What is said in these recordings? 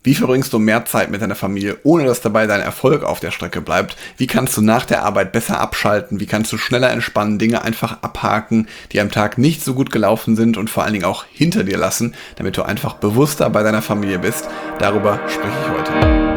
Wie verbringst du mehr Zeit mit deiner Familie, ohne dass dabei dein Erfolg auf der Strecke bleibt? Wie kannst du nach der Arbeit besser abschalten? Wie kannst du schneller entspannen, Dinge einfach abhaken, die am Tag nicht so gut gelaufen sind und vor allen Dingen auch hinter dir lassen, damit du einfach bewusster bei deiner Familie bist? Darüber spreche ich heute.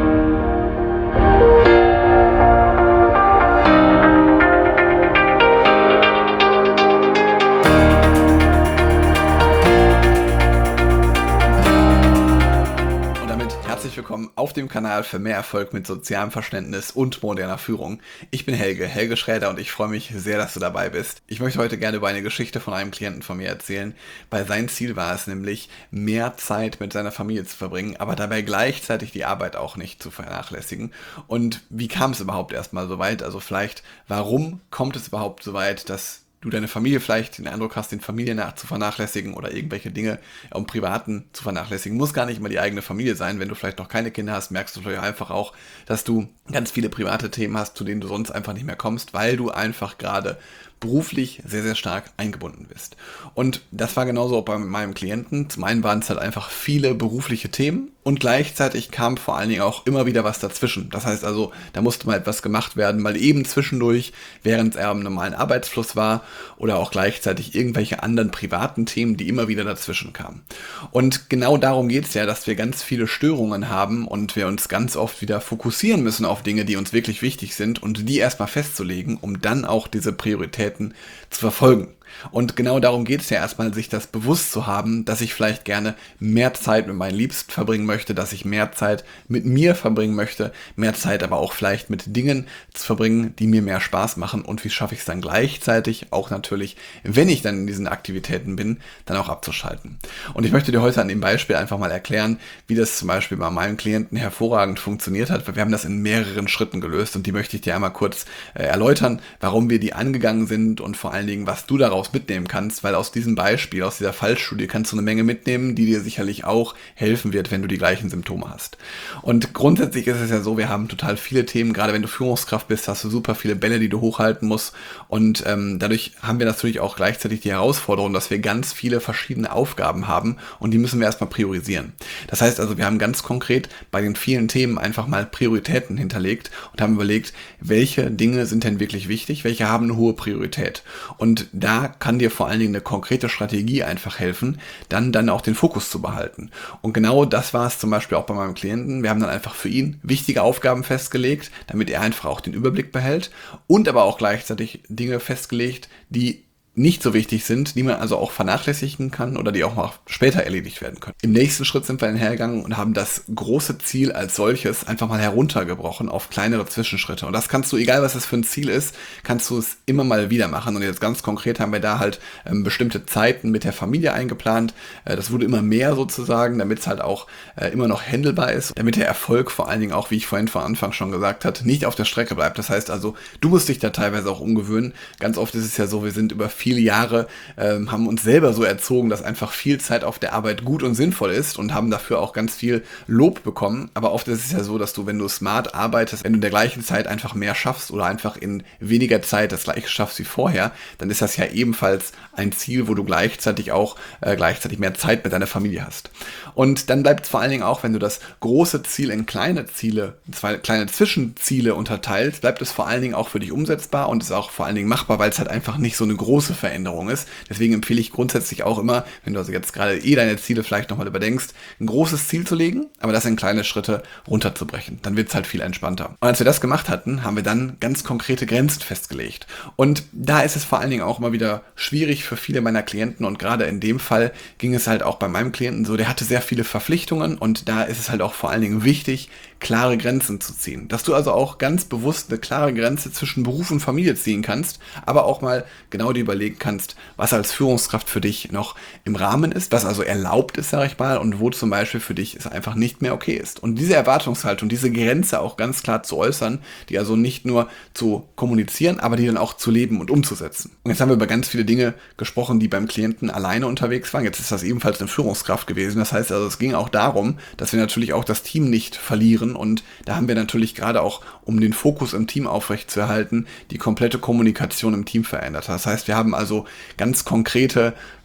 Herzlich willkommen auf dem Kanal für mehr Erfolg mit sozialem Verständnis und moderner Führung. Ich bin Helge Schräder und ich freue mich sehr, dass du dabei bist. Ich möchte heute gerne über eine Geschichte von einem Klienten von mir erzählen, weil sein Ziel war es nämlich, mehr Zeit mit seiner Familie zu verbringen, aber dabei gleichzeitig die Arbeit auch nicht zu vernachlässigen. Und wie kam es überhaupt erstmal so weit? Also vielleicht, warum kommt es überhaupt so weit, dass du deine Familie vielleicht den Eindruck hast, den Familiennach zu vernachlässigen oder irgendwelche Dinge im Privaten zu vernachlässigen. Muss gar nicht mal die eigene Familie sein. Wenn du vielleicht noch keine Kinder hast, merkst du vielleicht einfach auch, dass du ganz viele private Themen hast, zu denen du sonst einfach nicht mehr kommst, weil du einfach gerade beruflich sehr, sehr stark eingebunden bist. Und das war genauso auch bei meinem Klienten. Zum einen waren es halt einfach viele berufliche Themen und gleichzeitig kam vor allen Dingen auch immer wieder was dazwischen. Das heißt also, da musste mal etwas gemacht werden, mal eben zwischendurch, während er im normalen Arbeitsfluss war oder auch gleichzeitig irgendwelche anderen privaten Themen, die immer wieder dazwischen kamen. Und genau darum geht es ja, dass wir ganz viele Störungen haben und wir uns ganz oft wieder fokussieren müssen auf Dinge, die uns wirklich wichtig sind und die erstmal festzulegen, um dann auch diese Prioritäten zu verfolgen. Und genau darum geht es ja erstmal, sich das bewusst zu haben, dass ich vielleicht gerne mehr Zeit mit meinen Liebsten verbringen möchte, dass ich mehr Zeit mit mir verbringen möchte, mehr Zeit aber auch vielleicht mit Dingen zu verbringen, die mir mehr Spaß machen und wie schaffe ich es dann gleichzeitig auch natürlich, wenn ich dann in diesen Aktivitäten bin, dann auch abzuschalten. Und ich möchte dir heute an dem Beispiel einfach mal erklären, wie das zum Beispiel bei meinem Klienten hervorragend funktioniert hat, weil wir haben das in mehreren Schritten gelöst und die möchte ich dir einmal kurz erläutern, warum wir die angegangen sind und vor allen Dingen, was du daraus mitnehmen kannst, weil aus diesem Beispiel, aus dieser Fallstudie kannst du eine Menge mitnehmen, die dir sicherlich auch helfen wird, wenn du die gleichen Symptome hast. Und grundsätzlich ist es ja so, wir haben total viele Themen, gerade wenn du Führungskraft bist, hast du super viele Bälle, die du hochhalten musst und dadurch haben wir natürlich auch gleichzeitig die Herausforderung, dass wir ganz viele verschiedene Aufgaben haben und die müssen wir erstmal priorisieren. Das heißt also, wir haben ganz konkret bei den vielen Themen einfach mal Prioritäten hinterlegt und haben überlegt, welche Dinge sind denn wirklich wichtig, welche haben eine hohe Priorität. Und da kann dir vor allen Dingen eine konkrete Strategie einfach helfen, dann auch den Fokus zu behalten. Und genau das war es zum Beispiel auch bei meinem Klienten. Wir haben dann einfach für ihn wichtige Aufgaben festgelegt, damit er einfach auch den Überblick behält und aber auch gleichzeitig Dinge festgelegt, die nicht so wichtig sind, die man also auch vernachlässigen kann oder die auch mal später erledigt werden können. Im nächsten Schritt sind wir dann hergegangen und haben das große Ziel als solches einfach mal heruntergebrochen auf kleinere Zwischenschritte. Und das kannst du, egal was das für ein Ziel ist, kannst du es immer mal wieder machen. Und jetzt ganz konkret haben wir da halt bestimmte Zeiten mit der Familie eingeplant. Das wurde immer mehr sozusagen, damit es halt auch immer noch handelbar ist, damit der Erfolg vor allen Dingen auch, wie ich vorhin vor Anfang schon gesagt habe, nicht auf der Strecke bleibt. Das heißt also, du musst dich da teilweise auch umgewöhnen. Ganz oft ist es ja so, wir sind über viele Jahre haben uns selber so erzogen, dass einfach viel Zeit auf der Arbeit gut und sinnvoll ist und haben dafür auch ganz viel Lob bekommen. Aber oft ist es ja so, dass du, wenn du smart arbeitest, wenn du in der gleichen Zeit einfach mehr schaffst oder einfach in weniger Zeit das gleiche schaffst wie vorher, dann ist das ja ebenfalls ein Ziel, wo du gleichzeitig auch mehr Zeit mit deiner Familie hast. Und dann bleibt es vor allen Dingen auch, wenn du das große Ziel in kleine Ziele, zwei kleine Zwischenziele unterteilst, bleibt es vor allen Dingen auch für dich umsetzbar und ist auch vor allen Dingen machbar, weil es halt einfach nicht so eine große Veränderung ist. Deswegen empfehle ich grundsätzlich auch immer, wenn du also jetzt gerade deine Ziele vielleicht nochmal überdenkst, ein großes Ziel zu legen, aber das in kleine Schritte runterzubrechen. Dann wird es halt viel entspannter. Und als wir das gemacht hatten, haben wir dann ganz konkrete Grenzen festgelegt. Und da ist es vor allen Dingen auch immer wieder schwierig für viele meiner Klienten und gerade in dem Fall ging es halt auch bei meinem Klienten so, der hatte sehr viele Verpflichtungen und da ist es halt auch vor allen Dingen wichtig, klare Grenzen zu ziehen. Dass du also auch ganz bewusst eine klare Grenze zwischen Beruf und Familie ziehen kannst, aber auch mal genau dir überlegen kannst, was als Führungskraft für dich noch im Rahmen ist, was also erlaubt ist, sage ich mal, und wo zum Beispiel für dich es einfach nicht mehr okay ist. Und diese Erwartungshaltung, diese Grenze auch ganz klar zu äußern, die also nicht nur zu kommunizieren, aber die dann auch zu leben und umzusetzen. Und jetzt haben wir über ganz viele Dinge gesprochen, die beim Klienten alleine unterwegs waren. Jetzt ist das ebenfalls eine Führungskraft gewesen. Das heißt also, es ging auch darum, dass wir natürlich auch das Team nicht verlieren und da haben wir natürlich gerade auch, um den Fokus im Team aufrechtzuerhalten, die komplette Kommunikation im Team verändert. Das heißt, wir haben also ganz konkrete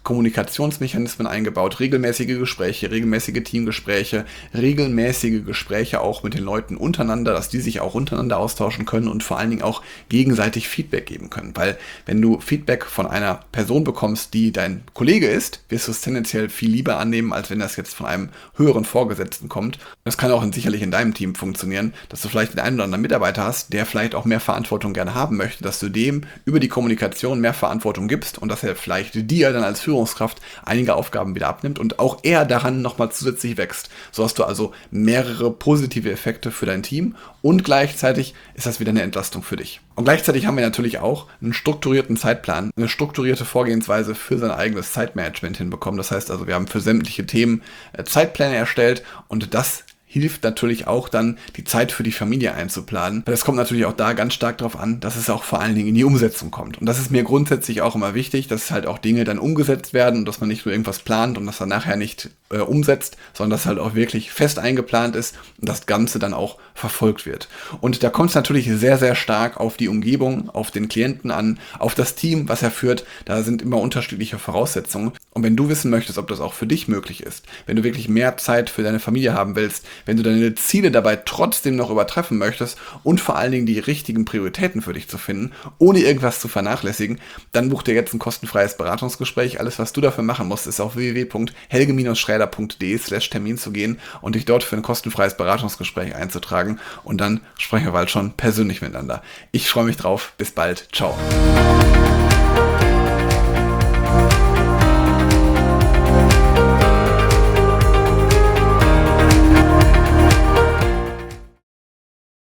Kommunikationsmechanismen eingebaut, regelmäßige Gespräche, regelmäßige Teamgespräche, regelmäßige Gespräche auch mit den Leuten untereinander, dass die sich auch untereinander austauschen können und vor allen Dingen auch gegenseitig Feedback geben können. Weil wenn du Feedback von einer Person bekommst, die dein Kollege ist, wirst du es tendenziell viel lieber annehmen, als wenn das jetzt von einem höheren Vorgesetzten kommt. Das kann auch sicherlich in deinem Team funktionieren, dass du vielleicht den einen oder anderen Mitarbeiter hast, der vielleicht auch mehr Verantwortung gerne haben möchte, dass du dem über die Kommunikation mehr Verantwortung gibst und dass er vielleicht dir dann als Führungskraft einige Aufgaben wieder abnimmt und auch er daran nochmal zusätzlich wächst. So hast du also mehrere positive Effekte für dein Team und gleichzeitig ist das wieder eine Entlastung für dich. Und gleichzeitig haben wir natürlich auch einen strukturierten Zeitplan, eine strukturierte Vorgehensweise für sein eigenes Zeitmanagement hinbekommen. Das heißt also, wir haben für sämtliche Themen Zeitpläne erstellt und das hilft natürlich auch dann, die Zeit für die Familie einzuplanen. Das kommt natürlich auch da ganz stark darauf an, dass es auch vor allen Dingen in die Umsetzung kommt. Und das ist mir grundsätzlich auch immer wichtig, dass halt auch Dinge dann umgesetzt werden und dass man nicht nur irgendwas plant und das dann nachher nicht umsetzt, sondern dass halt auch wirklich fest eingeplant ist und das Ganze dann auch verfolgt wird. Und da kommt es natürlich sehr, sehr stark auf die Umgebung, auf den Klienten an, auf das Team, was er führt. Da sind immer unterschiedliche Voraussetzungen. Und wenn du wissen möchtest, ob das auch für dich möglich ist, wenn du wirklich mehr Zeit für deine Familie haben willst, wenn du deine Ziele dabei trotzdem noch übertreffen möchtest und vor allen Dingen die richtigen Prioritäten für dich zu finden, ohne irgendwas zu vernachlässigen, dann buch dir jetzt ein kostenfreies Beratungsgespräch. Alles, was du dafür machen musst, ist auf www.helge-schräder.de/Termin zu gehen und dich dort für ein kostenfreies Beratungsgespräch einzutragen und dann sprechen wir bald schon persönlich miteinander. Ich freue mich drauf. Bis bald. Ciao.